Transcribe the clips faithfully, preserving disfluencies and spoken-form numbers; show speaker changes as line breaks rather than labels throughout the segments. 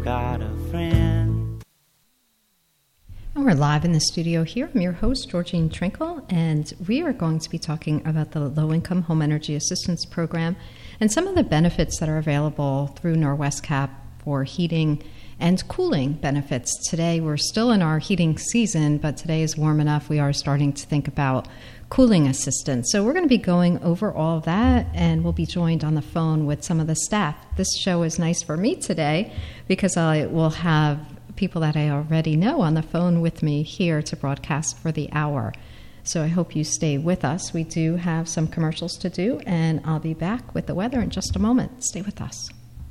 got a friend.
And we're live in the studio here. I'm your host, Georgine Trinkle, and we are going to be talking about the Low-Income Home Energy Assistance Program and some of the benefits that are available through NorWesCap for heating and cooling benefits. Today, we're still in our heating season, but today is warm enough. We are starting to think about cooling assistance. So we're going to be going over all of that, and we'll be joined on the phone with some of the staff. This show is nice for me today because I will have people that I already know on the phone with me here to broadcast for the hour. So I hope you stay with us. We do have some commercials to do, and I'll be back with the weather in just a moment. Stay with us.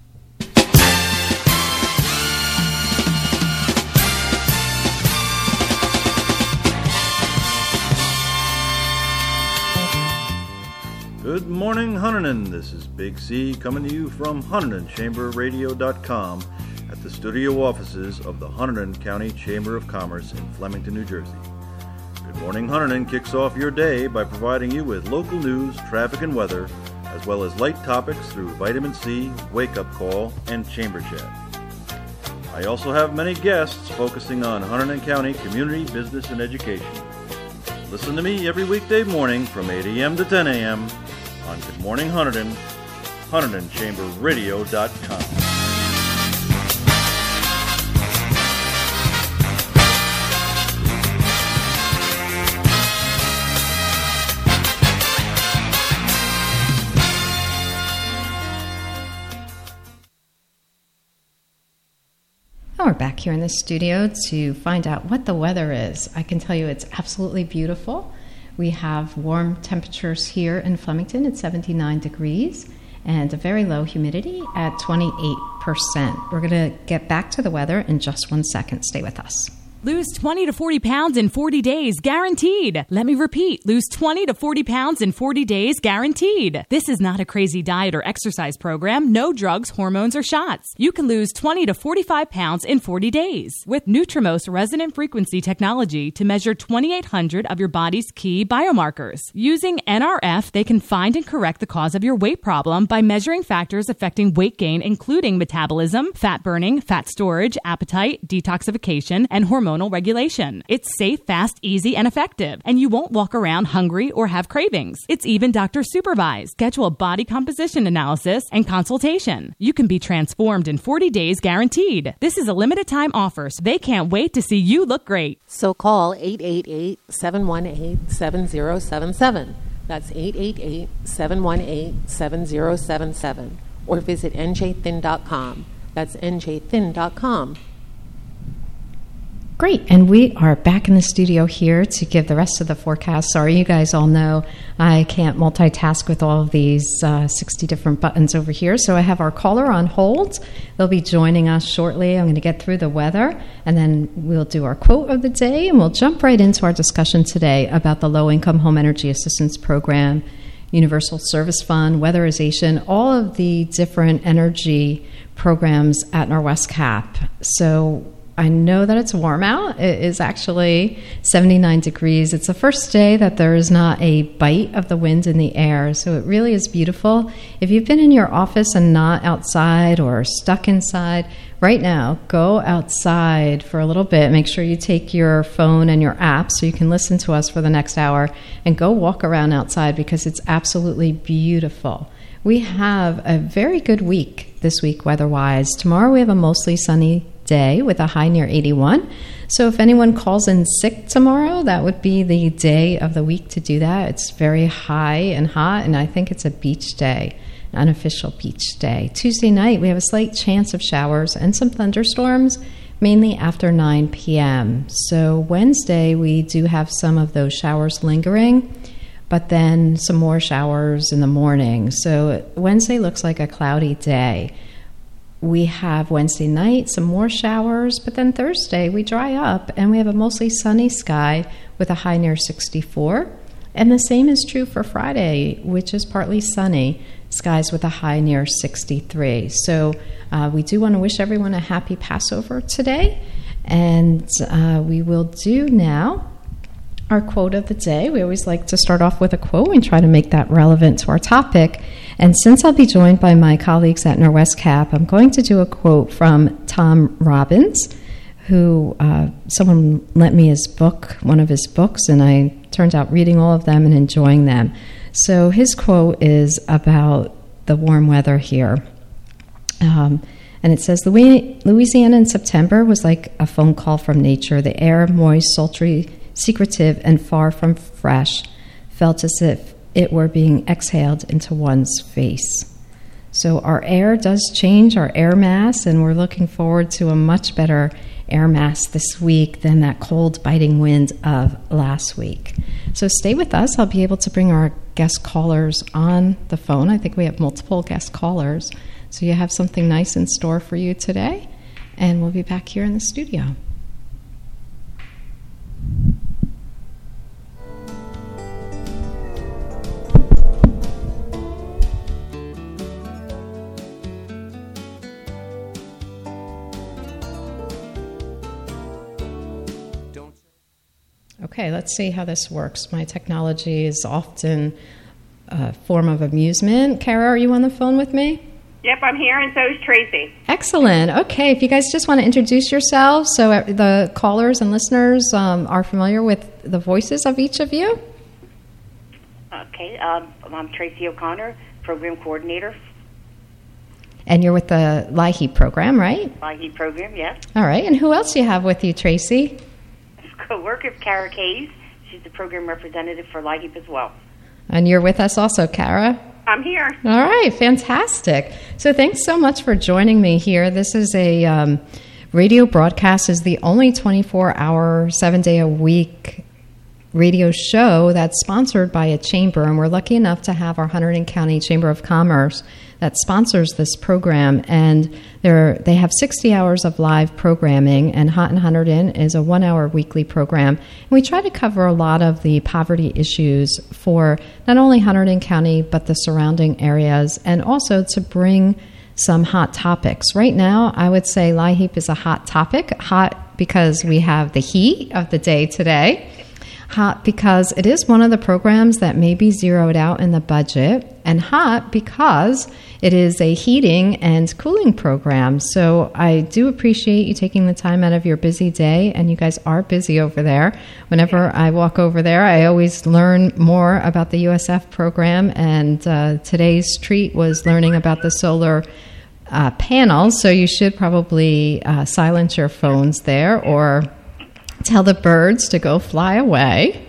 Good morning, Hunterdon. This is Big C coming to you from Hunterdon Chamber Radio dot com at the studio offices of the Hunterdon County Chamber of Commerce in Flemington, New Jersey. Good Morning Hunterdon kicks off your day by providing you with local news, traffic, and weather, as well as light topics through Vitamin C, Wake Up Call, and Chamber Chat. I also have many guests focusing on Hunterdon County community, business, and education. Listen to me every weekday morning from eight a.m. to ten a.m. on Good Morning Hunterdon, Hunterdon Chamber Radio dot com.
We're back here in the studio to find out what the weather is. I can tell you it's absolutely beautiful. We have warm temperatures here in Flemington at seventy-nine degrees and a very low humidity at twenty-eight percent. We're going to get back to the weather in just one second. Stay with us.
Lose twenty to forty pounds in forty days, guaranteed. Let me repeat, lose twenty to forty pounds in forty days, guaranteed. This is not a crazy diet or exercise program. No drugs, hormones, or shots. You can lose twenty to forty-five pounds in forty days with Nutrimost resonant frequency technology to measure twenty-eight hundred of your body's key biomarkers. Using N R F, they can find and correct the cause of your weight problem by measuring factors affecting weight gain, including metabolism, fat burning, fat storage, appetite, detoxification, and hormone regulation. It's safe, fast, easy, and effective, and you won't walk around hungry or have cravings. It's even doctor supervised. Schedule a body composition analysis and consultation. You can be transformed in forty days, guaranteed. This is a limited time offer, so they can't wait to see you look great.
So call eight eight eight, seven one eight, seven zero seven seven. That's eight eight eight, seven one eight, seven zero seven seven. Or visit N J thin dot com. That's N J thin dot com.
Great, and we are back in the studio here to give the rest of the forecast. Sorry, you guys all know I can't multitask with all of these uh, sixty different buttons over here, so I have our caller on hold. They'll be joining us shortly. I'm going to get through the weather, and then we'll do our quote of the day, and we'll jump right into our discussion today about the Low-Income Home Energy Assistance Program, Universal Service Fund, weatherization, all of the different energy programs at NorWesCap. So I know that it's warm out. It is actually seventy-nine degrees. It's the first day that there is not a bite of the wind in the air, so it really is beautiful. If you've been in your office and not outside or stuck inside, right now, go outside for a little bit. Make sure you take your phone and your app so you can listen to us for the next hour, and go walk around outside because it's absolutely beautiful. We have a very good week this week weather-wise. Tomorrow we have a mostly sunny day with a high near eighty-one. So if anyone calls in sick tomorrow, that would be the day of the week to do that. It's very high and hot, and I think it's a beach day, an unofficial beach day. Tuesday night, we have a slight chance of showers and some thunderstorms, mainly after nine p.m. So Wednesday, we do have some of those showers lingering, but then some more showers in the morning. So Wednesday looks like a cloudy day. We have Wednesday night, some more showers, but then Thursday we dry up and we have a mostly sunny sky with a high near sixty-four. And the same is true for Friday, which is partly sunny, skies with a high near sixty-three. So uh, we do want to wish everyone a happy Passover today. And uh, we will do now our quote of the day. We always like to start off with a quote and try to make that relevant to our topic. And since I'll be joined by my colleagues at Norwest Cap, I'm going to do a quote from Tom Robbins, who uh, someone lent me his book, one of his books, and I turned out reading all of them and enjoying them. So his quote is about the warm weather here. Um, And it says, Louisiana in September was like a phone call from nature. The air, moist, sultry, secretive, and far from fresh, felt as if it were being exhaled into one's face. So our air does change, our air mass, and we're looking forward to a much better air mass this week than that cold, biting wind of last week. So stay with us. I'll be able to bring our guest callers on the phone. I think we have multiple guest callers. So you have something nice in store for you today, and we'll be back here in the studio. Okay, let's see how this works. My technology is often a form of amusement. Kara, are you on the phone with me?
Yep, I'm here, and so is Tracy.
Excellent. Okay, if you guys just want to introduce yourselves so the callers and listeners um, are familiar with the voices of each of you.
Okay, um, I'm Tracy O'Connor, Program Coordinator.
And you're with the LIHEAP program, right?
LIHEAP program, yes.
All right, and who else do you have with you, Tracy?
Co-worker Kara Case. She's the program representative for LIHEAP as well.
And you're with us also, Kara?
I'm here.
All right, fantastic. So thanks so much for joining me here. This is a um, radio broadcast, is the only twenty-four hour, seven-day-a-week radio show that's sponsored by a chamber, and we're lucky enough to have our Hunterdon County Chamber of Commerce that sponsors this program, and they're, they have sixty hours of live programming, and Hot in Hunterdon is a one-hour weekly program, and we try to cover a lot of the poverty issues for not only Hunterdon County, but the surrounding areas, and also to bring some hot topics. Right now, I would say LIHEAP is a hot topic, hot because we have the heat of the day today, hot because it is one of the programs that may be zeroed out in the budget, and hot because it is a heating and cooling program. So I do appreciate you taking the time out of your busy day, and you guys are busy over there. Whenever I walk over there, I always learn more about the U S F program, and uh, today's treat was learning about the solar uh, panels, so you should probably uh, silence your phones there or tell the birds to go fly away.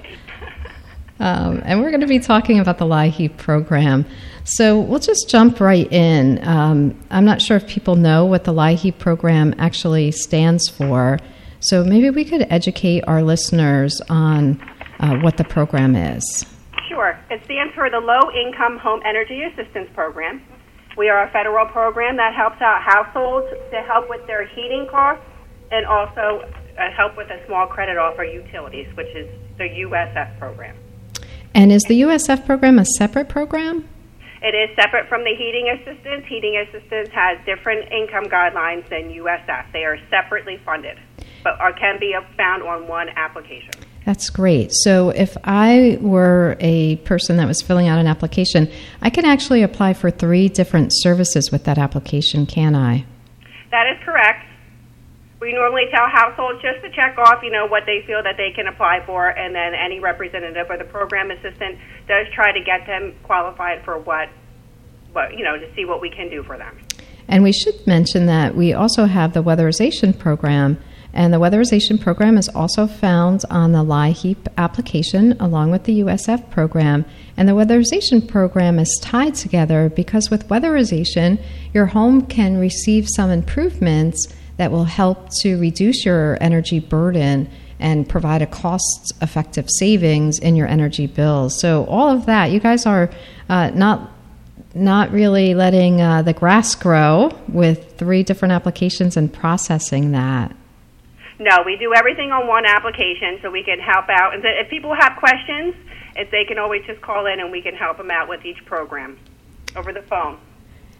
Um, and we're going to be talking about the LIHEAP program. So we'll just jump right in. Um, I'm not sure if people know what the LIHEAP program actually stands for. So maybe we could educate our listeners on uh, what the program is.
Sure. It stands for the Low Income Home Energy Assistance Program. We are a federal program that helps out households to help with their heating costs and also uh, help with a small credit off for utilities, which is the U S F program.
And is the U S F program a separate program?
It is separate from the heating assistance. Heating assistance has different income guidelines than U S F. They are separately funded, but are, can be found on one application.
That's great. So if I were a person that was filling out an application, I can actually apply for three different services with that application, can I?
That is correct. We normally tell households just to check off, you know, what they feel that they can apply for, and then any representative or the program assistant does try to get them qualified for what, what you know, to see what we can do for them.
And we should mention that we also have the weatherization program, and the weatherization program is also found on the LIHEAP application along with the U S F program. And the weatherization program is tied together because with weatherization, your home can receive some improvements that will help to reduce your energy burden and provide a cost-effective savings in your energy bills. So all of that, you guys are uh, not not really letting uh, the grass grow with three different applications and processing that.
No, we do everything on one application so we can help out. And if people have questions, if they can always just call in and we can help them out with each program over the phone.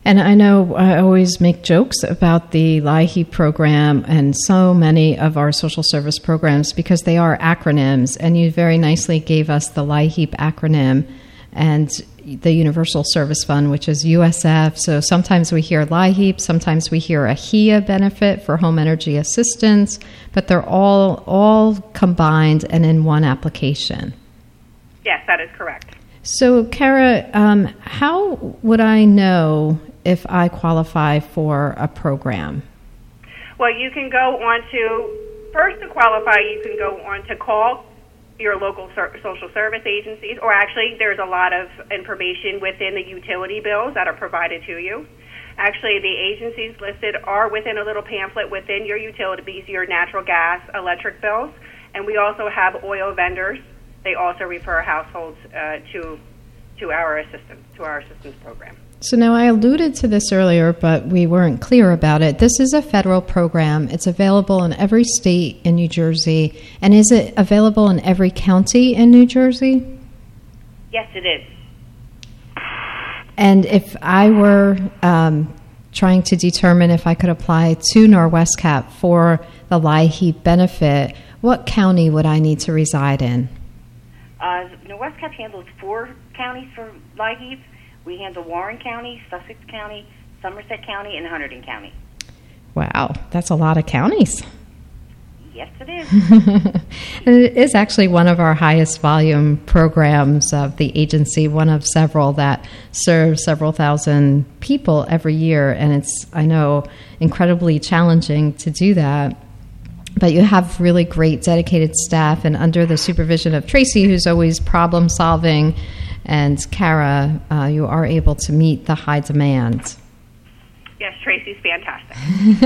And I know I always make jokes about the LIHEAP program and so many of our social service programs because they are acronyms, and you very nicely gave us the LIHEAP acronym and the Universal Service Fund, which is U S F. So sometimes we hear LIHEAP, sometimes we hear a H E A benefit for home energy assistance, but they're all all combined and in one application.
Yes, that is correct.
So, Kara, um, how would I know if I qualify for a program?
Well, you can go on to, first to qualify, you can go on to call your local ser- social service agencies, or actually there's a lot of information within the utility bills that are provided to you. Actually, the agencies listed are within a little pamphlet within your utilities, your natural gas, electric bills, and we also have oil vendors. They also refer households uh, to to our assistance, to our assistance program.
So now I alluded to this earlier, but we weren't clear about it. This is a federal program. It's available in every state in New Jersey. And is it available in every county in New Jersey?
Yes, it is.
And if I were um, trying to determine if I could apply to NorWestCap for the LIHEAP benefit, what county would I need to reside in?
Uh, NorWestCap handles four counties for LIHEAP. We handle Warren County, Sussex County, Somerset County, and Hunterdon County.
Wow, that's a lot of counties.
Yes, it is.
And it is actually one of our highest volume programs of the agency, one of several that serve several thousand people every year. And it's, I know, incredibly challenging to do that. But you have really great dedicated staff, and under the supervision of Tracy, who's always problem solving, and Kara, uh, you are able to meet the high demand.
Yes, Tracy's fantastic.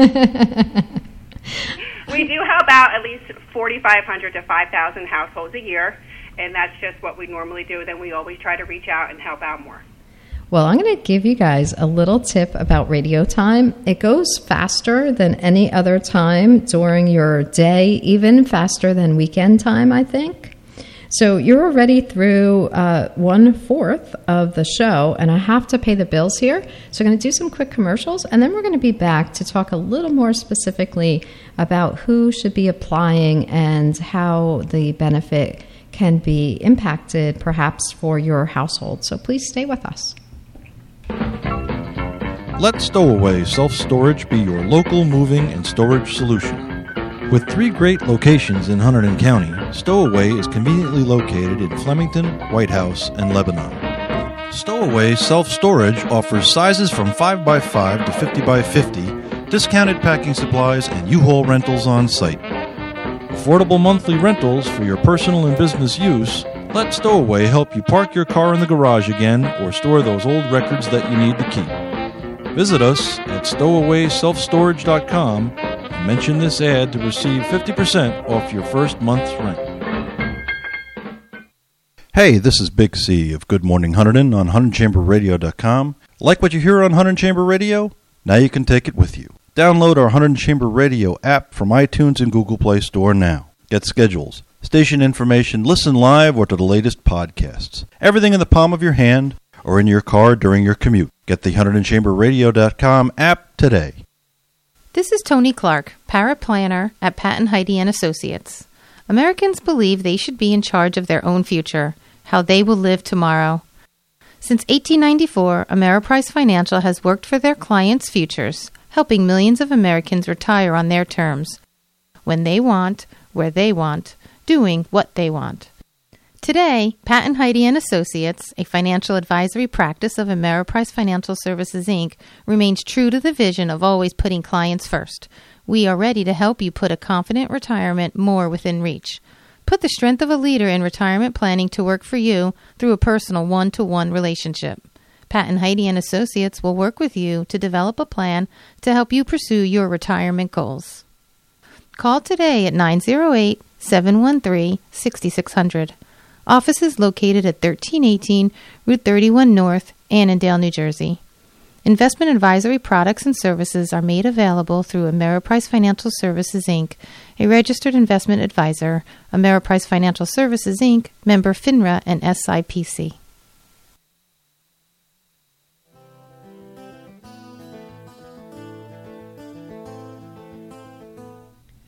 We do help out at least forty-five hundred to five thousand households a year, and that's just what we normally do. Then we always try to reach out and help out more.
Well, I'm going to give you guys a little tip about radio time. It goes faster than any other time during your day, even faster than weekend time, I think. So you're already through uh, one-fourth of the show, and I have to pay the bills here. So I'm going to do some quick commercials, and then we're going to be back to talk a little more specifically about who should be applying and how the benefit can be impacted, perhaps, for your household. So please stay with us.
Let Stowaway Self-Storage be your local moving and storage solution. With three great locations in Hunterdon County, Stowaway is conveniently located in Flemington, White House, and Lebanon. Stowaway Self-Storage offers sizes from five by five to fifty by fifty, discounted packing supplies, and U-Haul rentals on site. Affordable monthly rentals for your personal and business use. Let Stowaway help you park your car in the garage again or store those old records that you need to keep. Visit us at stowaway self storage dot com and mention this ad to receive fifty percent off your first month's rent. Hey, this is Big C of Good Morning Hunterdon on Hunterdon Chamber Radio dot com. Like what you hear on Hunterdon Chamber Radio? Now you can take it with you. Download our Hunterdon Chamber Radio app from iTunes and Google Play Store now. Get schedules, station information, listen live or to the latest podcasts. Everything in the palm of your hand or in your car during your commute. Get the Hunterdon Chamber Radio dot com app today.
This is Tony Clark, paraplanner at Pat and Heidi and Associates. Americans believe they should be in charge of their own future, how they will live tomorrow. Since eighteen ninety-four, Ameriprise Financial has worked for their clients' futures, helping millions of Americans retire on their terms, when they want, where they want, doing what they want. Today, Pat and Heidi and Associates, a financial advisory practice of Ameriprise Financial Services, Incorporated, remains true to the vision of always putting clients first. We are ready to help you put a confident retirement more within reach. Put the strength of a leader in retirement planning to work for you through a personal one-to-one relationship. Pat and Heidi and Associates will work with you to develop a plan to help you pursue your retirement goals. Call today at nine oh eight, seven one three, six six zero zero. Office is located at thirteen eighteen Route thirty-one North, Annandale, New Jersey. Investment advisory products and services are made available through Ameriprise Financial Services, Incorporated, a registered investment advisor, Ameriprise Financial Services, Incorporated, member FINRA and S I P C.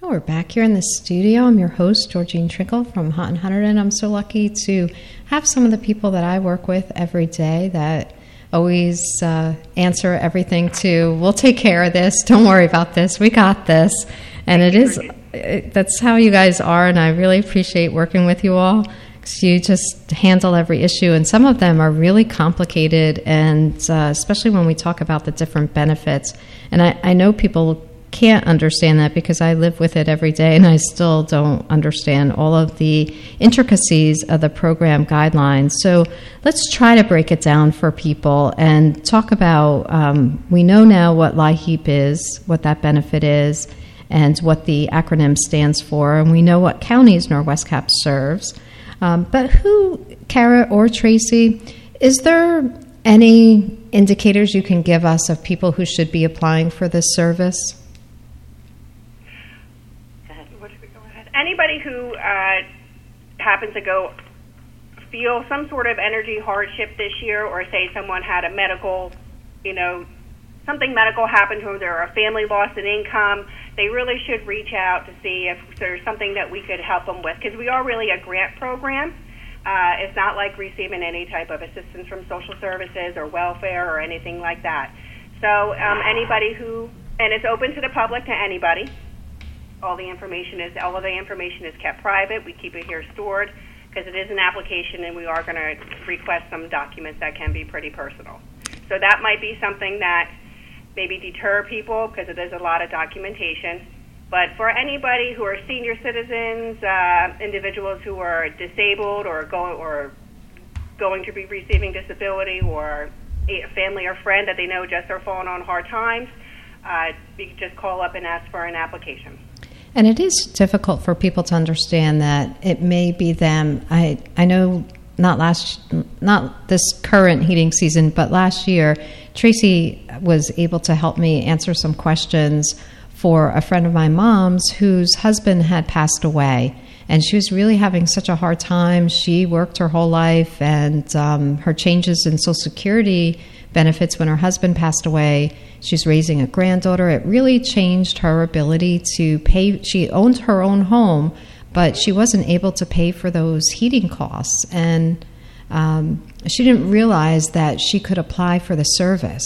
we're back here in the studio. I'm your host, Georgene Trinkle from Hot and Hundred, and I'm so lucky to have some of the people that I work with every day that always uh, answer everything to, we'll take care of this, don't worry about this, we got this. And it is, it, that's how you guys are, and I really appreciate working with you all. You just handle every issue, and some of them are really complicated, and uh, especially when we talk about the different benefits. And I, I know people can't understand that because I live with it every day, and I still don't understand all of the intricacies of the program guidelines. So let's try to break it down for people and talk about, um, we know now what LIHEAP is, what that benefit is, and what the acronym stands for, and we know what counties Norwest Cap serves. Um, but who, Kara or Tracy, is there any indicators you can give us of people who should be applying for this service?
Go ahead. What should we go ahead? Anybody who uh, happens to go feel some sort of energy hardship this year, or say someone had a medical, you know, something medical happened to them, or a family lost an income, they really should reach out to see if there's something that we could help them with, because we are really a grant program. Uh, it's not like receiving any type of assistance from social services or welfare or anything like that. So um, anybody who, and it's open to the public, to anybody. All the information is, all of the information is kept private. We keep it here stored because it is an application, and we are going to request some documents that can be pretty personal. So that might be something that maybe deter people because it is a lot of documentation. But for anybody who are senior citizens, uh, individuals who are disabled or going or going to be receiving disability, or a family or friend that they know just are falling on hard times, uh, you can just call up and ask for an application.
And it is difficult for people to understand that it may be them. I I know not last, not this current heating season, but last year, Tracy was able to help me answer some questions for a friend of my mom's whose husband had passed away, and she was really having such a hard time. She worked her whole life, and um, her changes in Social Security benefits when her husband passed away. She's raising a granddaughter. It really changed her ability to pay. She owned her own home, but she wasn't able to pay for those heating costs, and um, she didn't realize that she could apply for the service.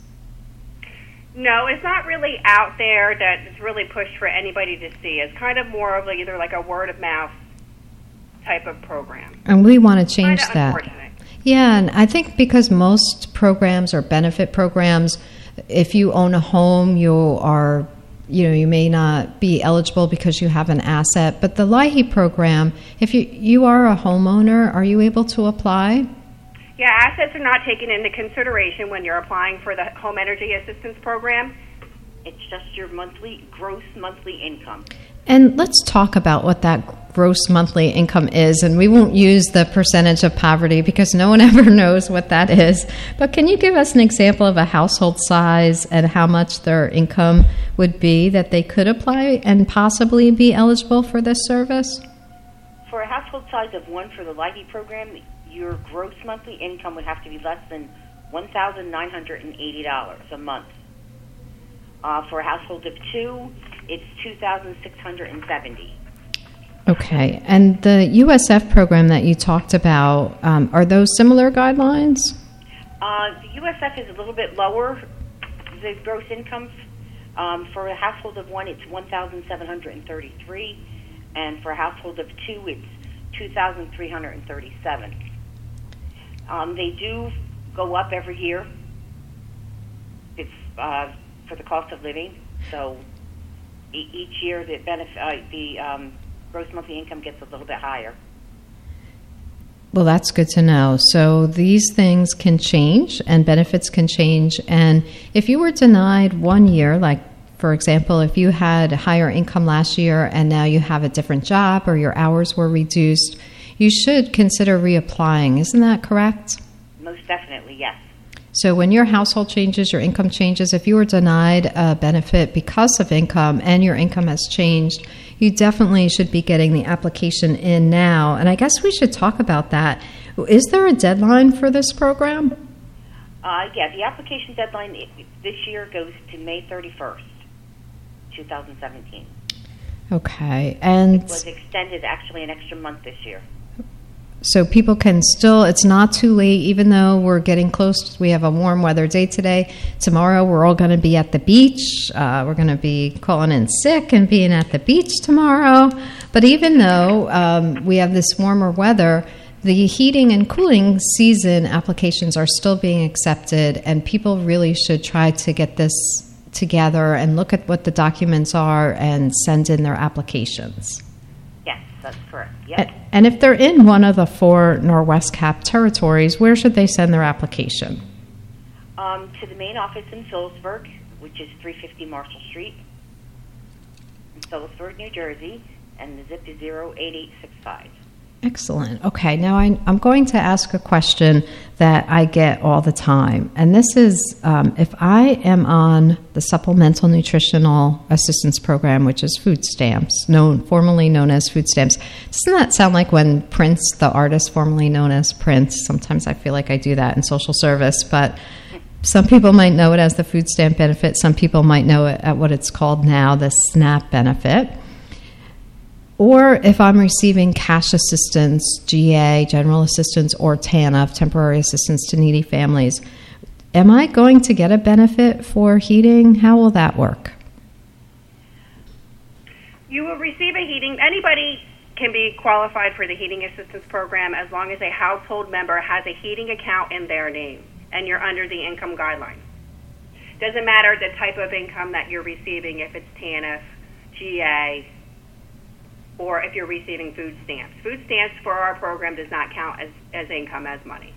No, it's not really out there that it's really pushed for anybody to see. It's kind of more of either like a word of mouth type of program.
And we want to change
Kinda
that.
Unfortunate.
Yeah, and I think because most programs or benefit programs, if you own a home, you are, you know, you may not be eligible because you have an asset. But the LIHEAP program, if you you are a homeowner, are you able to apply?
Yeah, assets are not taken into consideration when you're applying for the Home Energy Assistance Program.
It's just your monthly, gross monthly income.
And let's talk about what that gross monthly income is. And we won't use the percentage of poverty because no one ever knows what that is. But can you give us an example of a household size and how much their income would be that they could apply and possibly be eligible for this service?
For a household size of one for the LIHEAP program, your gross monthly income would have to be less than one thousand nine hundred eighty dollars a month. Uh, for a household of two, it's two thousand six hundred seventy dollars.
Okay. And the U S F program that you talked about, um, are those similar guidelines?
Uh, the U S F is a little bit lower, the gross income. Um, for a household of one, it's one thousand seven hundred thirty-three dollars, and for a household of two, it's two thousand three hundred thirty-seven dollars. Um, they do go up every year. It's uh, for the cost of living. So e- each year the benefit, uh, the um, gross monthly income gets a little bit higher.
Well, that's good to know. So these things can change and benefits can change. And if you were denied one year, like, for example, if you had higher income last year and now you have a different job or your hours were reduced, you should consider reapplying. Isn't that correct?
Most definitely, yes.
So when your household changes, your income changes, if you were denied a benefit because of income and your income has changed, you definitely should be getting the application in now. And I guess we should talk about that. Is there a deadline for this program?
Uh, yeah, the application deadline this year goes to May thirty-first, twenty seventeen.
Okay. And
it was extended actually an extra month this year.
So people can still, it's not too late, even though we're getting close. We have a warm weather day today. Tomorrow we're all going to be at the beach. Uh, we're going to be calling in sick and being at the beach tomorrow. But even though um, we have this warmer weather, the heating and cooling season applications are still being accepted, and people really should try to get this together and look at what the documents are and send in their applications.
Yes, that's correct. Yep.
And, and if they're in one of the four Norwest Cap territories, where should they send their application?
Um, to the main office in Phillipsburg, which is three fifty Marshall Street in Phillipsburg, New Jersey, and the zip is zero eight eight six five.
Excellent. Okay, now I, I'm going to ask a question that I get all the time. And this is, um, if I am on the Supplemental Nutritional Assistance Program, which is food stamps, known, formerly known as food stamps, doesn't that sound like when Prince, the artist formerly known as Prince, sometimes I feel like I do that in social service, but some people might know it as the food stamp benefit. Some people might know it at what it's called now, the SNAP benefit. Or if I'm receiving cash assistance, G A, general assistance, or TANF, temporary assistance to needy families, am I going to get a benefit for heating? How will that work?
You will receive a heating, anybody can be qualified for the heating assistance program as long as a household member has a heating account in their name and you're under the income guideline. Doesn't matter the type of income that you're receiving, if it's TANF, G A, or if you're receiving food stamps. Food stamps for our program does not count as, as income, as money.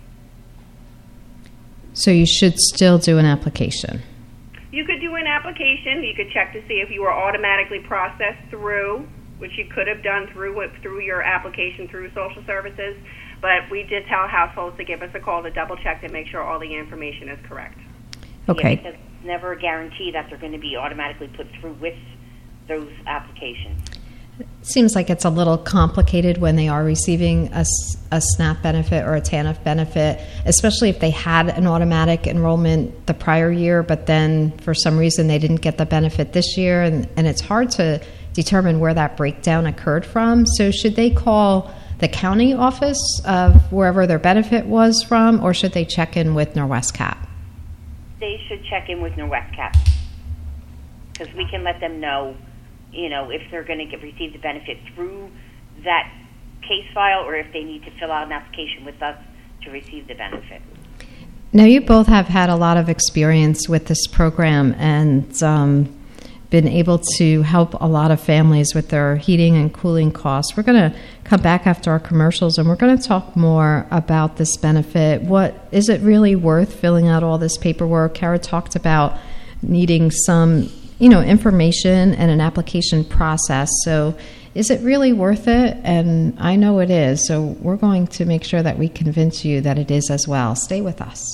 So you should still do an application.
You could do an application. You could check to see if you were automatically processed through, which you could have done through through your application through social services. But we did tell households to give us a call to double check to make sure all the information is correct.
Okay.
Yeah, because it's never a guarantee that they're going to be automatically put through with those applications.
Seems like it's a little complicated when they are receiving a, a SNAP benefit or a TANF benefit, especially if they had an automatic enrollment the prior year, but then for some reason they didn't get the benefit this year, and, and it's hard to determine where that breakdown occurred from. So should they call the county office of wherever their benefit was from, or should they check in with Norwest Cap?
They should check in with Norwest Cap, because we can let them know, you know, if they're going to get receive the benefit through that case file or if they need to fill out an application with us to receive the benefit.
Now, you both have had a lot of experience with this program and um, been able to help a lot of families with their heating and cooling costs. We're going to come back after our commercials and we're going to talk more about this benefit. What is it really worth filling out all this paperwork? Kara talked about needing some you know, information and an application process. So is it really worth it? And I know it is. So we're going to make sure that we convince you that it is as well. Stay with us.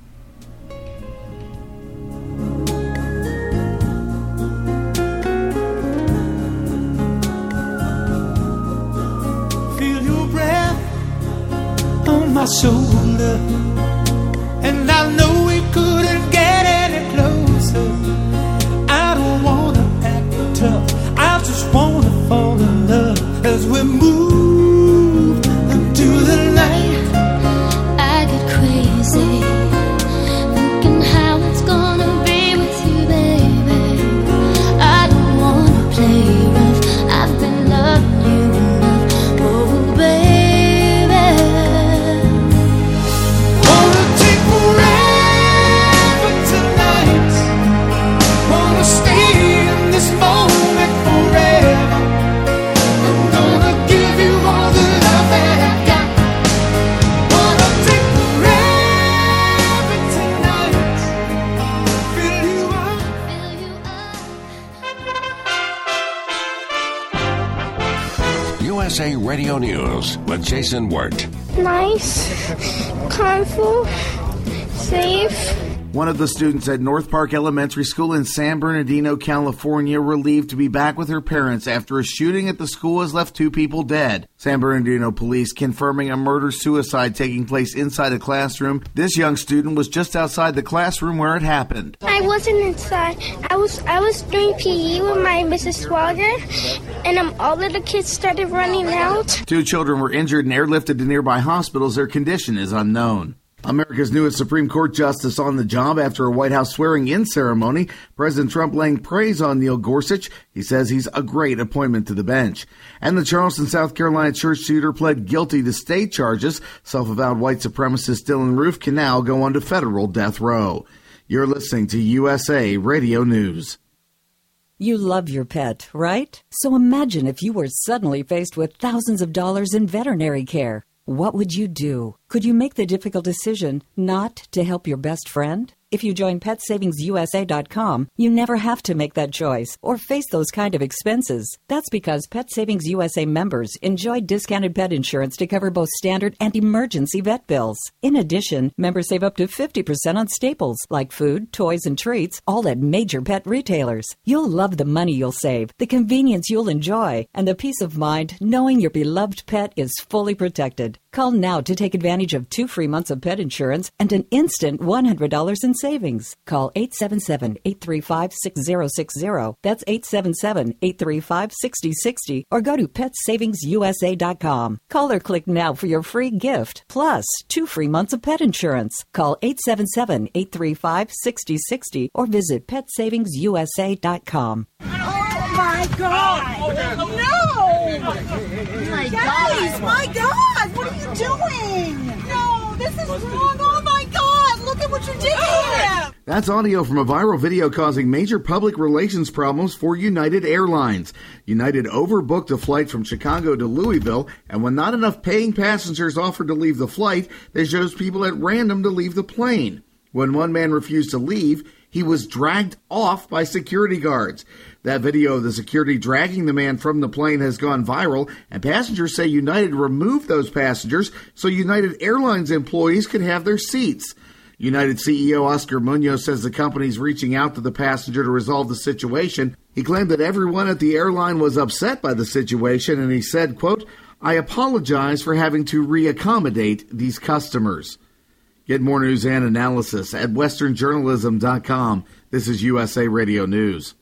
Feel your breath on my shoulder, and I know we couldn't get any closer. I don't wanna act tough, I just wanna fall in love as we move into the night.
I get crazy thinking how it's gonna be with you, baby. I don't wanna play rough, I've been loving you enough, oh baby.
Wanna take forever tonight, wanna stay in this moment forever. I'm gonna give you all the love that I got. Wanna take forever tonight. Fill you up.
U S A Radio News with Jason Wirt.
Nice, colorful, safe.
One of the students at North Park Elementary School in San Bernardino, California, relieved to be back with her parents after a shooting at the school has left two people dead. San Bernardino police confirming a murder-suicide taking place inside a classroom. This young student was just outside the classroom where it happened.
I wasn't inside. I was I was doing P E with my Missus Swagger,
and um, all of the kids started running out.
Two children were injured and airlifted to nearby hospitals. Their condition is unknown. America's newest Supreme Court justice on the job after a White House swearing-in ceremony. President Trump laying praise on Neil Gorsuch. He says he's a great appointment to the bench. And the Charleston, South Carolina church shooter pled guilty to state charges. Self-avowed white supremacist Dylan Roof can now go on to federal death row. You're listening to U S A Radio News.
You love your pet, right? So imagine if you were suddenly faced with thousands of dollars in veterinary care. What would you do? Could you make the difficult decision not to help your best friend? If you join Pet Savings U S A dot com, you never have to make that choice or face those kind of expenses. That's because Pet Savings U S A members enjoy discounted pet insurance to cover both standard and emergency vet bills. In addition, members save up to fifty percent on staples like food, toys, and treats, all at major pet retailers. You'll love the money you'll save, the convenience you'll enjoy, and the peace of mind knowing your beloved pet is fully protected. Call now to take advantage of two free months of pet insurance and an instant one hundred dollars in savings. Call eight seven seven, eight three five, six zero six zero. That's eight seven seven, eight three five, six zero six zero. Or go to Pet Savings U S A dot com. Call or click now for your free gift, plus two free months of pet insurance. Call eight seven seven, eight three five, six zero six zero or visit Pet Savings U S A dot com.
Oh my God! No! My Guys, my God! What are you doing? No, this is wrong. Oh my God! Look at what you did to him!
That's audio from a viral video causing major public relations problems for United Airlines. United overbooked a flight from Chicago to Louisville, and when not enough paying passengers offered to leave the flight, they chose people at random to leave the plane. When one man refused to leave, he was dragged off by security guards. That video of the security dragging the man from the plane has gone viral, and passengers say United removed those passengers so United Airlines employees could have their seats. United C E O Oscar Munoz says the company's reaching out to the passenger to resolve the situation. He claimed that everyone at the airline was upset by the situation, and he said, quote, "I apologize for having to reaccommodate these customers." Get more news and analysis at western journalism dot com. This is U S A Radio News.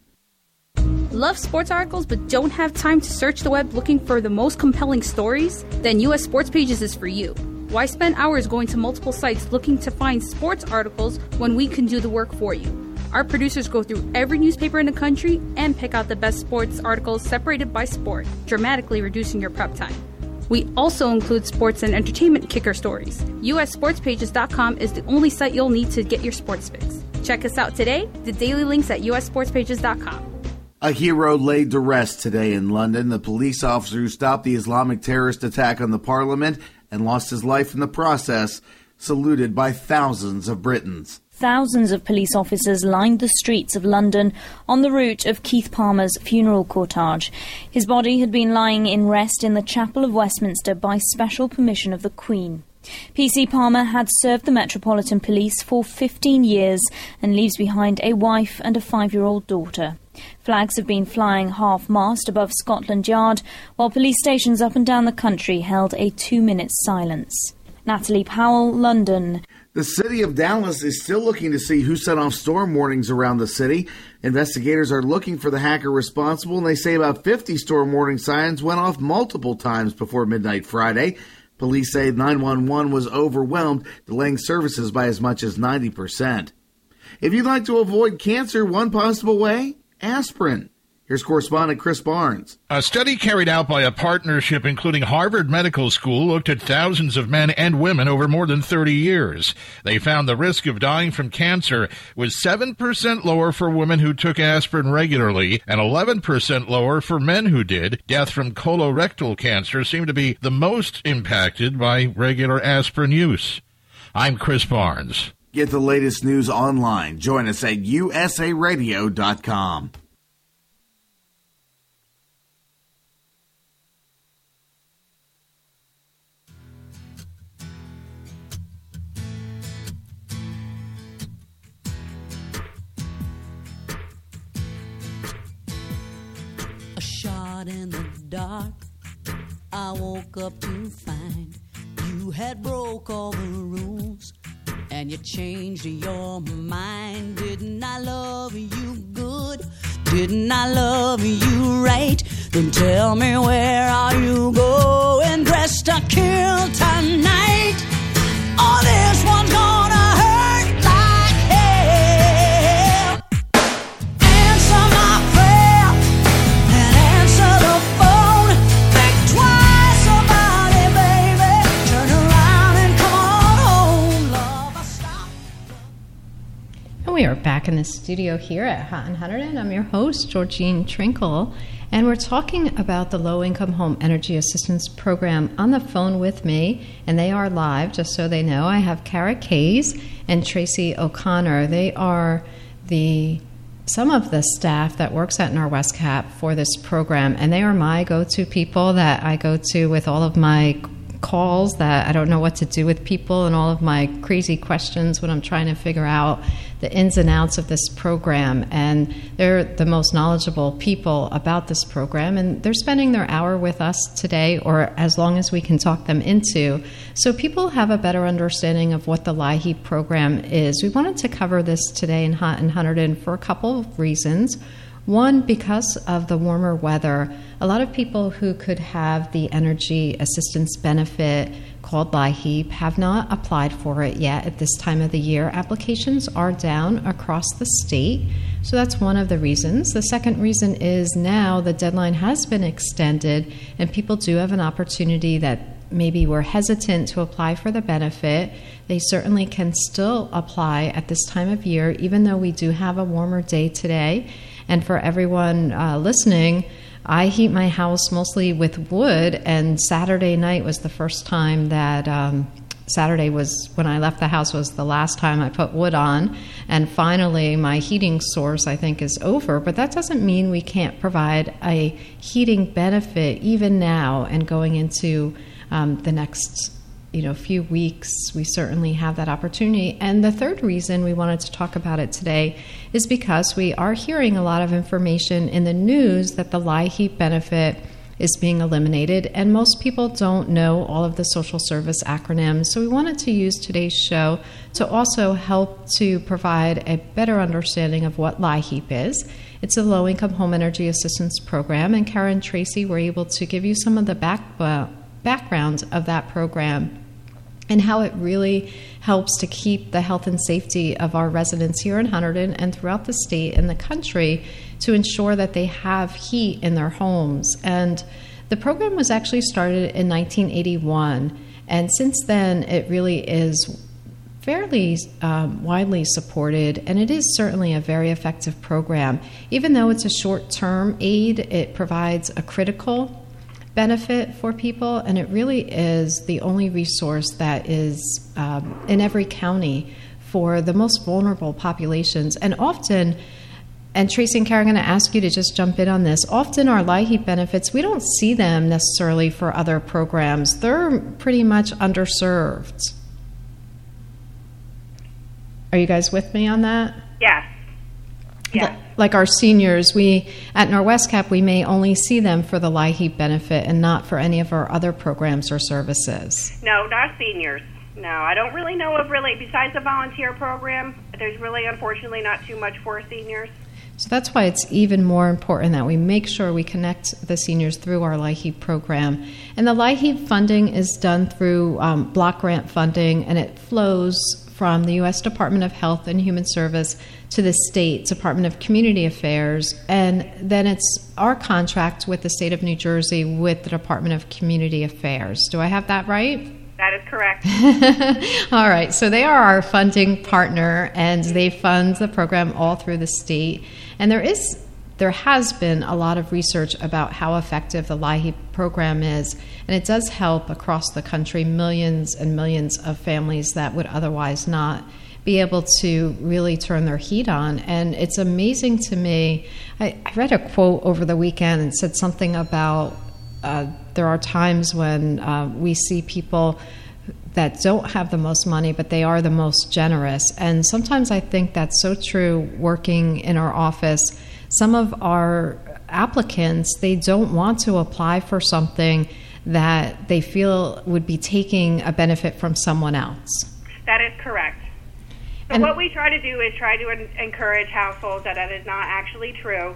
Love sports articles but don't have time to search the web looking for the most compelling stories? Then U S Sports Pages is for you. Why spend hours going to multiple sites looking to find sports articles when we can do the work for you? Our producers go through every newspaper in the country and pick out the best sports articles separated by sport, dramatically reducing your prep time. We also include sports and entertainment kicker stories. U S sports pages dot com is the only site you'll need to get your sports fix. Check us out today. The daily links at U S sports pages dot com.
A hero laid to rest today in London. The police officer who stopped the Islamic terrorist attack on the parliament and lost his life in the process, saluted by thousands of Britons.
Thousands of police officers lined the streets of London on the route of Keith Palmer's funeral cortege. His body had been lying in rest in the Chapel of Westminster by special permission of the Queen. P C Palmer had served the Metropolitan Police for fifteen years and leaves behind a wife and a five-year-old daughter. Flags have been flying half-mast above Scotland Yard, while police stations up and down the country held a two-minute silence. Natalie Powell, London.
The city of Dallas is still looking to see who set off storm warnings around the city. Investigators are looking for the hacker responsible, and they say about fifty storm warning signs went off multiple times before midnight Friday. Police say nine one one was overwhelmed, delaying services by as much as ninety percent. If you'd like to avoid cancer, one possible way? Aspirin. Here's correspondent Chris Barnes.
A study carried out by a partnership including Harvard Medical School looked at thousands of men and women over more than thirty years. They found the risk of dying from cancer was seven percent lower for women who took aspirin regularly and eleven percent lower for men who did. Death from colorectal cancer seemed to be the most impacted by regular aspirin use. I'm Chris Barnes.
Get the latest news online. Join us at U S A radio dot com.
A shot in the dark, I woke up to find you had broke all the rules. And you changed your mind. Didn't I love you good? Didn't I love you right? then tell me where are you going, dressed to kill tonight? Oh, this one's gonna hurt like hell. Answer my prayer and answer the phone. Think twice about it, baby. Turn around and come on home, love. Stop.
And we are back in the studio here at Hot one hundred, and I'm your host, Georgine Trinkle. And we're talking about the Low-Income Home Energy Assistance Program. On the phone with me, and they are live, just so they know, I have Kara Kays and Tracy O'Connor. They are the some of the staff that works at NorWesCap for this program, and they are my go-to people that I go to with all of my calls that I don't know what to do with people and all of my crazy questions when I'm trying to figure out the ins and outs of this program. And they're the most knowledgeable people about this program, and they're spending their hour with us today, or as long as we can talk them into, so people have a better understanding of what the LIHEAP program is. We wanted to cover this today in Hot one hundred for a couple of reasons. One, because of the warmer weather, a lot of people who could have the energy assistance benefit called LIHEAP have not applied for it yet at this time of the year. Applications are down across the state, so that's one of the reasons. The second reason is now the deadline has been extended, and people do have an opportunity that maybe were hesitant to apply for the benefit. They certainly can still apply at this time of year, even though we do have a warmer day today. And for everyone uh, listening, I heat my house mostly with wood, and Saturday night was the first time that, um, Saturday was, when I left the house, was the last time I put wood on, and finally my heating source, I think, is over. But that doesn't mean we can't provide a heating benefit even now and going into um, the next you know, few weeks. We certainly have that opportunity. And the third reason we wanted to talk about it today is because we are hearing a lot of information in the news that the LIHEAP benefit is being eliminated, and most people don't know all of the social service acronyms. So we wanted to use today's show to also help to provide a better understanding of what LIHEAP is. It's a Low-Income Home Energy Assistance Program, and Kara and Tracy were able to give you some of the back, uh, background of that program and how it really helps to keep the health and safety of our residents here in Hunterdon and throughout the state and the country to ensure that they have heat in their homes. And the program was actually started in nineteen eighty-one, and since then it really is fairly um, widely supported, and it is certainly a very effective program. Even though it's a short-term aid, it provides a critical benefit for people, and it really is the only resource that is um, in every county for the most vulnerable populations. And often, and Tracy and Kara, I'm going to ask you to just jump in on this, often our LIHEAP benefits, we don't see them necessarily for other programs. They're pretty much underserved. Are you guys with me on that?
Yes. Yeah.
Like our seniors, we at NorWesCap, we may only see them for the LIHEAP benefit and not for any of our other programs or services.
No, not seniors. No, I don't really know of really, besides the volunteer program, there's really, unfortunately, not too much for seniors.
So that's why it's even more important that we make sure we connect the seniors through our LIHEAP program. And the LIHEAP funding is done through um, block grant funding, and it flows from the U S Department of Health and Human Service to the State Department of Community Affairs, and then it's our contract with the state of New Jersey with the Department of Community Affairs. Do I have that right?
That is correct.
All right, so they are our funding partner, and they fund the program all through the state. And there is, there has been a lot of research about how effective the LIHEAP program is, and it does help across the country millions and millions of families that would otherwise not be able to really turn their heat on. And it's amazing to me. I, I read a quote over the weekend and said something about uh, there are times when uh, we see people that don't have the most money, but they are the most generous. And sometimes I think that's so true working in our office. Some of our applicants, they don't want to apply for something that they feel would be taking a benefit from someone else.
That is correct. So
And
what we try to do is try to en- encourage households that that is not actually true,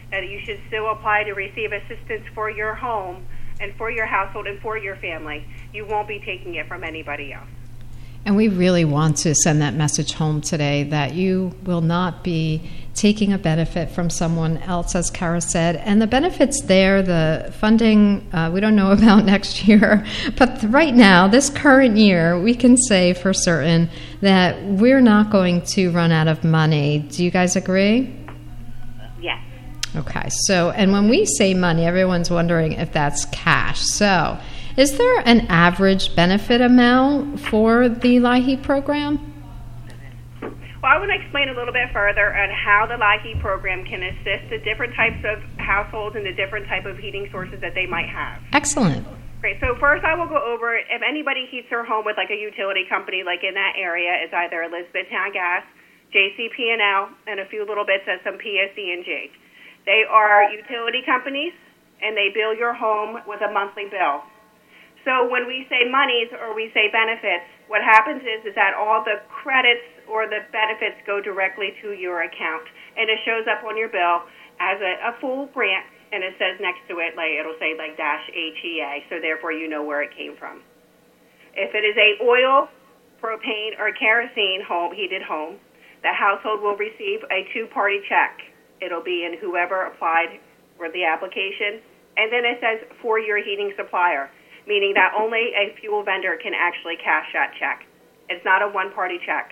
Uh, you should still apply to receive assistance for your home and for your household and for your family. You won't be taking it from anybody else.
And we really want to send that message home today that you will not be taking a benefit from someone else, as Kara said. And the benefits there, the funding, uh, we don't know about next year. But right now, this current year, we can say for certain that we're not going to run out of money. Do you guys agree?
Yes.
Okay. So, and when we say money, everyone's wondering if that's cash. So, is there an average benefit amount for the LIHEAP program?
Well, I want to explain a little bit further on how the LIHEAP program can assist the different types of households and the different type of heating sources that they might have.
Excellent.
Great. So first I will go over if anybody heats their home with like a utility company, like in that area, it's either Elizabethtown Gas, J C P and L, and a few little bits of some P S E and G. They are utility companies, and they bill your home with a monthly bill. So when we say monies or we say benefits, what happens is, is that all the credits or the benefits go directly to your account, and it shows up on your bill as a, a full grant, and it says next to it, like it'll say like dash H E A, so therefore you know where it came from. If it is a oil, propane, or kerosene home, heated home, the household will receive a two-party check. It'll be in whoever applied for the application, and then it says for your heating supplier, meaning that only a fuel vendor can actually cash that check. It's not a one-party check.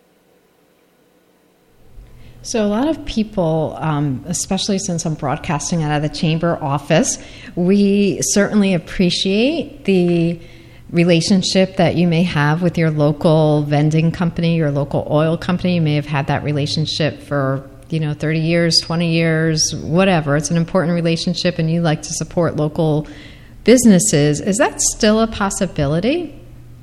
So a lot of people, um, especially since I'm broadcasting out of the chamber office, we certainly appreciate the relationship that you may have with your local vending company, your local oil company. You may have had that relationship for, you know, thirty years, twenty years, whatever. It's an important relationship, and you like to support local businesses. Is that still a possibility?